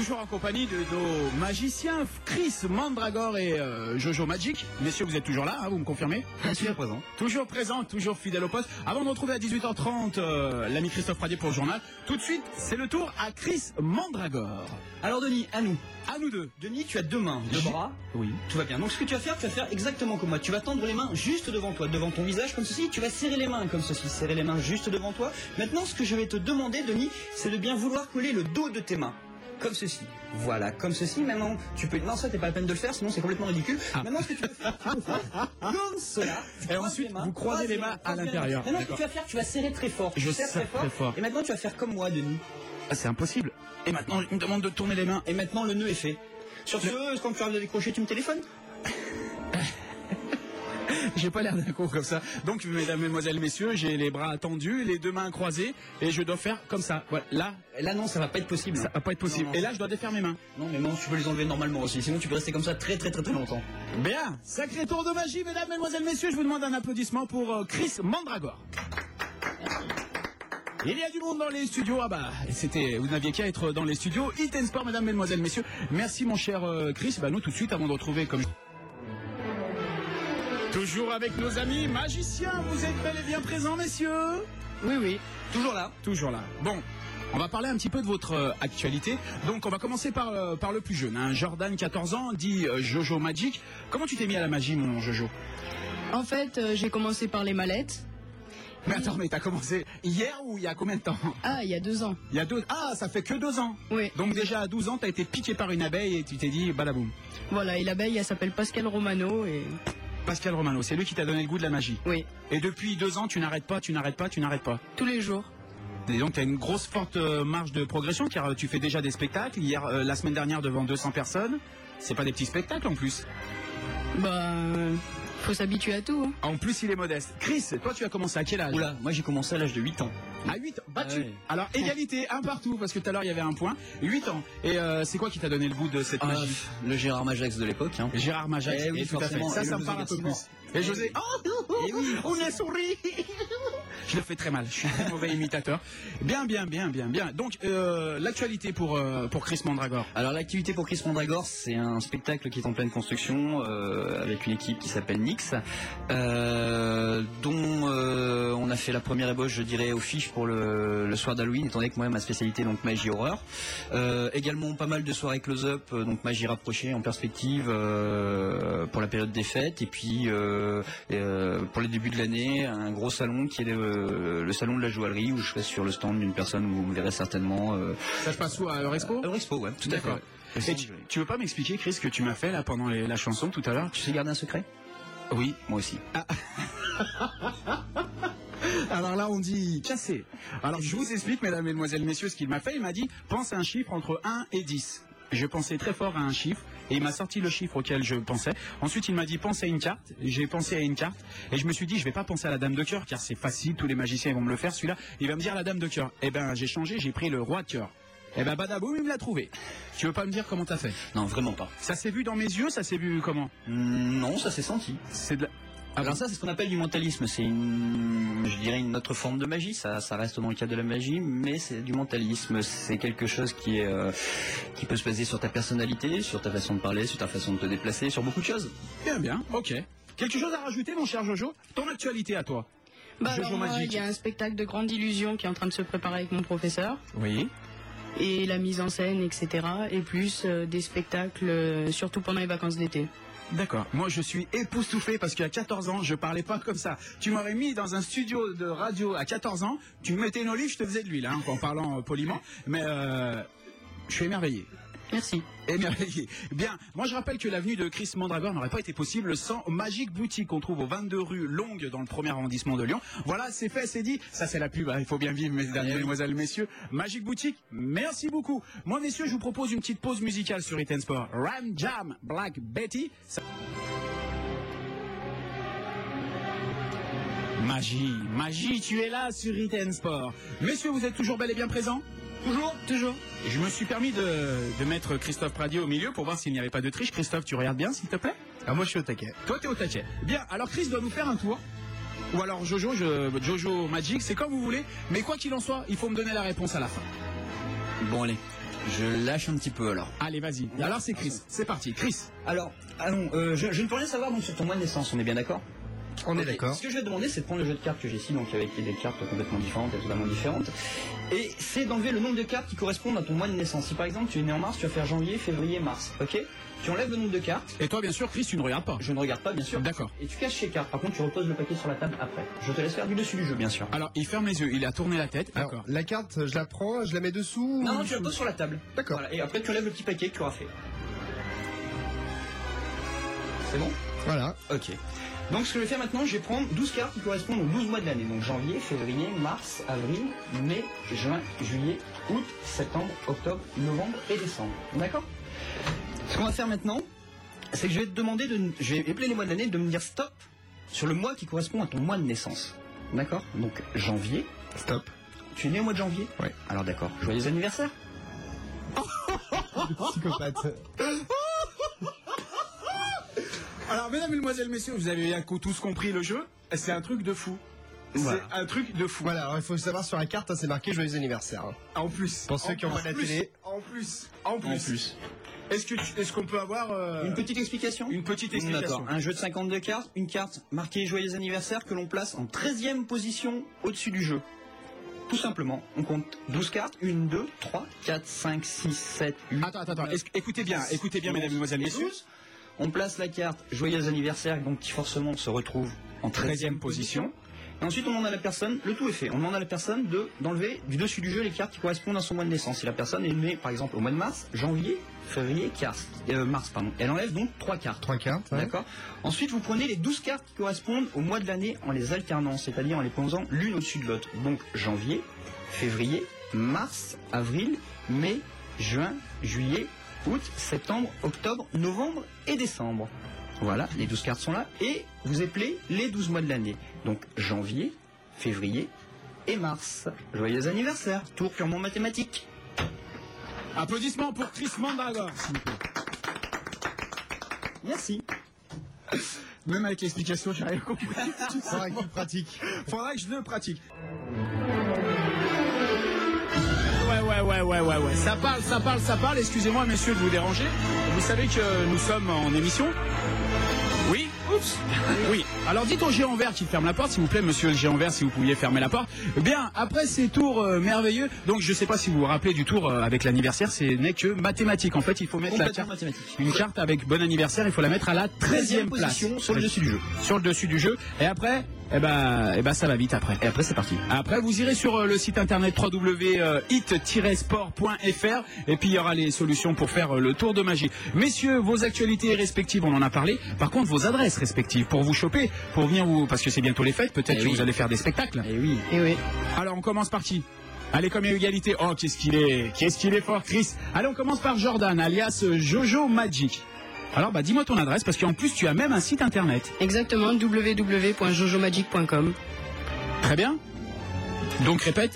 Toujours en compagnie de nos magiciens Chris Mandragore et Jojo Magic. Messieurs, vous êtes toujours là, hein, vous me confirmez? Toujours présent. Toujours présent, toujours fidèle au poste. Avant de retrouver à 18h30 l'ami Christophe Radier pour le journal, tout de suite, c'est le tour à Chris Mandragore. Alors Denis, à nous. À nous deux. Denis, tu as deux mains, deux bras. Oui. Tout va bien. Donc ce que tu vas faire exactement comme moi. Tu vas tendre les mains juste devant toi, devant ton visage comme ceci. Tu vas serrer les mains comme ceci, serrer les mains juste devant toi. Maintenant, ce que je vais te demander, Denis, c'est de bien vouloir coller le dos de tes mains. Comme ceci. Voilà, comme ceci. Maintenant, tu peux... Non, ça, t'es pas la peine de le faire, sinon c'est complètement ridicule. Maintenant, ce que tu peux faire, comme cela. Et ensuite, vous croisez les mains à l'intérieur. Maintenant, ce que tu vas faire, tu vas serrer très fort. Je serre très fort. Et maintenant, tu vas faire comme moi, Denis. Ah, c'est impossible. Et maintenant, on me demande de tourner les mains. Et maintenant, le nœud est fait. Sur ce, quand tu arrives à décrocher, tu me téléphones? J'ai pas l'air d'un con comme ça. Donc, mesdames, mesdemoiselles, messieurs, j'ai les bras tendus, les deux mains croisées, et je dois faire comme ça. Voilà. Là, non, ça va pas être possible. Ça va pas être possible. Non. Et là, je dois défaire mes mains. Non, mais non, tu peux les enlever normalement aussi. Sinon, tu peux rester comme ça très longtemps. Bien. Sacré tour de magie, mesdames, mesdemoiselles, messieurs. Je vous demande un applaudissement pour Chris Mandragore. Il y a du monde dans les studios. Ah bah, vous n'aviez qu'à être dans les studios. Hit and Sport, mesdames, mesdemoiselles, messieurs. Merci, mon cher Chris. Bah, nous, tout de suite, avant de retrouver comme... Toujours avec nos amis magiciens. Vous êtes bel et bien présents, messieurs? Oui. Toujours là. Toujours là. Bon. On va parler un petit peu de votre actualité. Donc, on va commencer par le plus jeune. Hein. Jordan, 14 ans, dit Jojo Magic. Comment tu t'es mis à la magie, mon Jojo? En fait, j'ai commencé par les mallettes. Mais attends, mais t'as commencé hier ou il y a combien de temps? Ah, il y a 2 ans. Il y a 2... Ah, ça fait que 2 ans. Oui. Donc déjà à 12 ans, t'as été piqué par une abeille et tu t'es dit badaboum. Voilà, et l'abeille, elle s'appelle Pascal Romano et... Pascal Romano, c'est lui qui t'a donné le goût de la magie. Oui. Et depuis 2 ans, tu n'arrêtes pas. Tous les jours. Et donc, tu as une grosse forte marge de progression, car tu fais déjà des spectacles. Hier, la semaine dernière, devant 200 personnes. C'est pas des petits spectacles en plus. Bah, faut s'habituer à tout. Hein. En plus, il est modeste. Chris, toi, tu as commencé à quel âge? Oula, moi j'ai commencé à l'âge de 8 ans. À 8 ans, battu. Ouais. Alors, égalité, un partout, parce que tout à l'heure, il y avait un point. 8 ans. Et c'est quoi qui t'a donné le goût de cette magie? Le Gérard Majax de l'époque. Hein. Gérard Majax, oui, tout à fait. Ça me parle un peu plus. Et José, Et oui. on a souri. Je le fais très mal, je suis un mauvais imitateur. Bien. Donc, l'actualité pour Chris Mandragore. Alors l'activité pour Chris Mandragore, c'est un spectacle qui est en pleine construction avec une équipe qui s'appelle Nix, dont on a fait la première ébauche, je dirais, au fiche pour le soir d'Halloween, étant donné que moi ma spécialité donc magie horreur. Également pas mal de soirées close-up, donc magie rapprochée en perspective pour la période des fêtes, et puis pour les débuts de l'année, un gros salon qui est le salon de la joaillerie où je serai sur le stand d'une personne où vous me verrez certainement. Ça se passe où, à Eurexpo? Eurexpo, ouais, tout à fait. Et tu veux pas m'expliquer, Chris, ce que tu m'as fait là pendant la chanson tout à l'heure? Tu sais garder un secret? Oui. Moi aussi. Ah. Alors là, on dit chasser. Alors je vous explique, mesdames, mesdemoiselles, messieurs, ce qu'il m'a fait. Il m'a dit, pense à un chiffre entre 1 et 10. Je pensais très fort à un chiffre et il m'a sorti le chiffre auquel je pensais. Ensuite, il m'a dit pense à une carte. J'ai pensé à une carte et je me suis dit je vais pas penser à la dame de cœur car c'est facile, tous les magiciens vont me le faire. Celui-là, il va me dire la dame de cœur. Eh ben, j'ai changé, j'ai pris le roi de cœur. Eh ben, badaboum, il me l'a trouvé. Tu veux pas me dire comment t'as fait? Non, vraiment pas. Ça s'est vu dans mes yeux, ça s'est vu comment? Non, ça s'est senti. C'est de la... Alors ça, c'est ce qu'on appelle du mentalisme. C'est je dirais une autre forme de magie. Ça reste dans le cadre de la magie, mais c'est du mentalisme. C'est quelque chose qui peut se baser sur ta personnalité, sur ta façon de parler, sur ta façon de te déplacer, sur beaucoup de choses. Bien, ok. Quelque chose à rajouter, mon cher Jojo? Ton actualité à toi? Bah, Jojo alors, moi, Magic. il y a un spectacle de grande illusion qui est en train de se préparer avec mon professeur. Oui. Et la mise en scène, etc. Et plus des spectacles, surtout pendant les vacances d'été. D'accord. Moi, je suis époustouflé parce qu'à 14 ans, je parlais pas comme ça. Tu m'aurais mis dans un studio de radio à 14 ans, tu me mettais une olive, je te faisais de l'huile, hein, en parlant poliment. Mais je suis émerveillé. Merci. Émerveillé. Bien. Moi, je rappelle que l'avenue de Chris Mandragore n'aurait pas été possible sans Magic Boutique qu'on trouve au 22 rue Longue dans le 1er arrondissement de Lyon. Voilà, c'est fait, c'est dit. Ça, c'est la pub. Hein. Il faut bien vivre, mesdames, mesdemoiselles, messieurs. Magic Boutique, merci beaucoup. Moi, messieurs, je vous propose une petite pause musicale sur Hit and Sport. Ram Jam, Black Betty. Magie, tu es là sur Hit and Sport. Messieurs, vous êtes toujours bel et bien présents? Toujours. Et je me suis permis de mettre Christophe Pradier au milieu pour voir s'il n'y avait pas de triche. Christophe, tu regardes bien, s'il te plaît? Ah, moi je suis au taquet. Toi, t'es au taquet. Bien, alors Chris doit nous faire un tour. Ou alors Jojo Magic, c'est comme vous voulez. Mais quoi qu'il en soit, il faut me donner la réponse à la fin. Bon, allez. Je lâche un petit peu alors. Allez, vas-y. Alors c'est Chris. C'est parti. Chris. Alors, allons, je ne peux rien savoir donc sur ton mois de naissance, on est bien d'accord? On est Ok. d'accord. Ce que je vais te demander, c'est de prendre le jeu de cartes que j'ai ici, donc avec des cartes complètement différentes et totalement différentes, et c'est d'enlever le nombre de cartes qui correspondent à ton mois de naissance. Si par exemple tu es né en mars, tu vas faire janvier, février, mars, ok? Tu enlèves le nombre de cartes. Et toi, bien sûr, Chris, tu ne regardes pas. Je ne regarde pas, bien sûr. D'accord. Et tu caches ces cartes. Par contre, tu reposes le paquet sur la table après. Je te laisse faire du dessus du jeu, bien sûr. Alors, il ferme les yeux. Il a tourné la tête. Alors, D'accord. la carte, je la prends, je la mets dessous. Non, tu la poses sur la table. D'accord. Voilà. Et après, tu enlèves le petit paquet que tu auras fait. C'est bon? Voilà. Ok. Donc ce que je vais faire maintenant, je vais prendre 12 cartes qui correspondent aux 12 mois de l'année. Donc janvier, février, mars, avril, mai, juin, juillet, août, septembre, octobre, novembre et décembre. D'accord? Ce qu'on va faire maintenant, c'est que je vais te demander je vais épeler les mois de l'année, de me dire stop sur le mois qui correspond à ton mois de naissance. D'accord? Donc janvier. Stop. Tu es né au mois de janvier? Ouais. Alors d'accord. Joyeux anniversaire. Psychopathe. Alors, mesdames, mesdemoiselles, messieurs, vous avez bien tous compris le jeu. C'est un truc de fou. Voilà. C'est un truc de fou. Voilà, alors il faut savoir sur la carte, hein, c'est marqué joyeux anniversaire. Hein. En plus. Pour ceux qui ont pas la télé. En plus. Est-ce qu'on peut avoir Une petite explication? une petite explication? D'accord. Un jeu de 52 cartes, une carte marquée joyeux anniversaire que l'on place en 13e position au-dessus du jeu. Tout simplement, on compte 12 cartes, 1, 2, 3, 4, 5, 6, 7, 8. Attends. Écoutez bien, mesdames, mesdemoiselles, messieurs. On place la carte joyeux anniversaire, donc qui forcément se retrouve en 13e position. Et ensuite, on demande à la personne, le tout est fait, on demande à la personne d'enlever du dessus du jeu les cartes qui correspondent à son mois de naissance. Si la personne est née, par exemple, au mois de mars, janvier, février, mars, pardon. Elle enlève donc 3 cartes. 3 cartes, ouais. D'accord. Ensuite, vous prenez les 12 cartes qui correspondent au mois de l'année en les alternant, c'est-à-dire en les posant l'une au-dessus de l'autre. Donc, janvier, février, mars, avril, mai, juin, juillet, août, septembre, octobre, novembre et décembre. Voilà, les 12 cartes sont là. Et vous épelez les 12 mois de l'année. Donc janvier, février et mars. Joyeux anniversaire. Tour purement mathématique. Applaudissements pour Chris Mandragore. Merci. Même avec l'explication, j'ai rien compris. Faudra que tu pratiques. Faudra que je le pratique. Ouais. Ça parle. Excusez-moi, messieurs, de vous déranger. Vous savez que nous sommes en émission. Oui. Oups. Oui. Alors dites au géant vert qu'il ferme la porte, s'il vous plaît, monsieur le géant vert, si vous pouviez fermer la porte. Bien, après ces tours merveilleux, donc je sais pas si vous vous rappelez du tour avec l'anniversaire, ce n'est que mathématique. En fait, il faut mettre une carte avec bon anniversaire, il faut la mettre à la 13e place. Sur le dessus du jeu. Sur le dessus du jeu. Et après, ça va vite après. Et après, c'est parti. Après, vous irez sur le site internet www.hit-sport.fr et puis il y aura les solutions pour faire le tour de magie. Messieurs, vos actualités respectives, on en a parlé. Par contre, vos adresses respectives pour vous choper, pour venir parce que c'est bientôt les fêtes, peut-être que vous allez faire des spectacles. Et oui. Alors, on commence par qui? Allez, comme il y a égalité. Oh, qu'est-ce qu'il est fort, Chris. Allez, on commence par Jordan, alias Jojo Magic. Alors, dis-moi ton adresse, parce qu'en plus, tu as même un site internet. Exactement, www.jojomagic.com. Très bien. Donc, répète,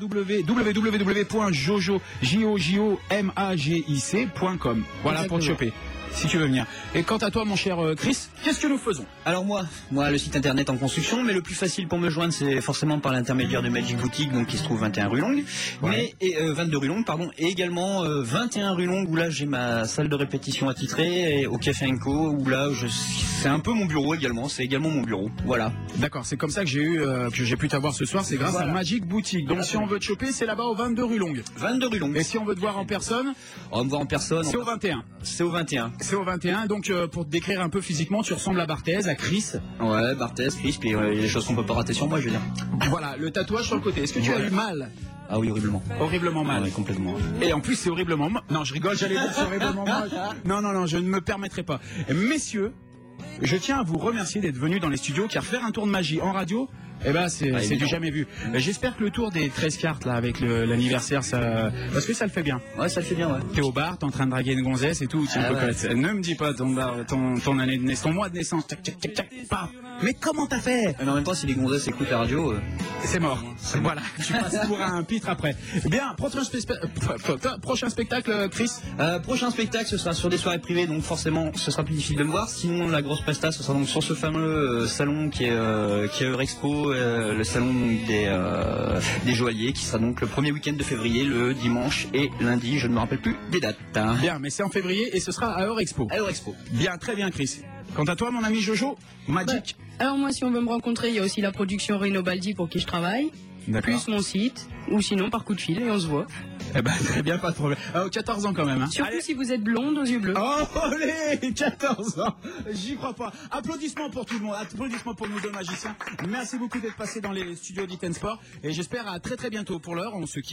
www.jojomagic.com. Voilà, pour te choper, si tu veux venir. Et quant à toi, mon cher Chris, qu'est-ce que nous faisons? Alors moi, le site internet en construction, mais le plus facile pour me joindre, c'est forcément par l'intermédiaire de Magic Boutique, donc qui se trouve 21 rue Longue, 22 rue Longue, pardon, et également 21 rue Longue, où là j'ai ma salle de répétition attitrée, et au Café Co, où là c'est un peu mon bureau également, c'est également mon bureau, voilà. D'accord, c'est comme ça que j'ai pu t'avoir ce soir, c'est grâce à Magic Boutique. Donc si on veut te choper, c'est là-bas au 22 rue Longue. 22 rue Longue. Et si on veut te voir en personne? On me voir en personne. C'est au 21. C'est au 21. C'est au 21, donc pour te décrire un peu physiquement, tu ressembles à Barthez, à Chris. Ouais, Barthez, Chris, puis les choses qu'on peut pas rater sur moi, je veux dire. Voilà, le tatouage sur le côté. Est-ce que tu as eu mal? Ah oui, horriblement. Horriblement mal. Ouais, complètement. Et en plus, c'est horriblement mal. Non, je rigole, j'allais dire c'est horriblement mal. Non, je ne me permettrai pas. Messieurs, je tiens à vous remercier d'être venus dans les studios, car faire un tour de magie en radio, c'est du jamais vu. J'espère que le tour des 13 cartes là avec l'anniversaire, parce que ça le fait bien. Ouais, ça le fait bien, ouais. T'es au bar, t'es en train de draguer une gonzesse et tout. Ne me dis pas ton année de naissance, ton mois de naissance. Tac, paf. Mais comment t'as fait? Mais en même temps, si les gonzesses écoutent la radio, c'est mort. Voilà, tu passes pour un pitre après. Bien, prochain spectacle, Chris. Prochain spectacle, ce sera sur des soirées privées, donc forcément, ce sera plus difficile de me voir. Sinon, la grosse presta, ce sera donc sur ce fameux salon qui est Eurexpo le salon des joailliers qui sera donc le premier week-end de février, le dimanche et lundi, je ne me rappelle plus des dates. Bien, mais c'est en février et ce sera à Eurexpo. À Eurexpo. Bien, très bien Chris. Quant à toi mon ami Jojo, Magic. Alors moi, si on veut me rencontrer, il y a aussi la production Reno Baldi pour qui je travaille, plus mon site, ou sinon par coup de fil et on se voit. Eh ben très bien, pas de problème. 14 ans quand même. Hein. Surtout si vous êtes blonde aux yeux bleus. Oh, allez, 14 ans. J'y crois pas. Applaudissements pour tout le monde. Applaudissements pour nos deux magiciens. Merci beaucoup d'être passés dans les studios d'Iten Sport. Et j'espère à très très bientôt. Pour l'heure, on se quitte.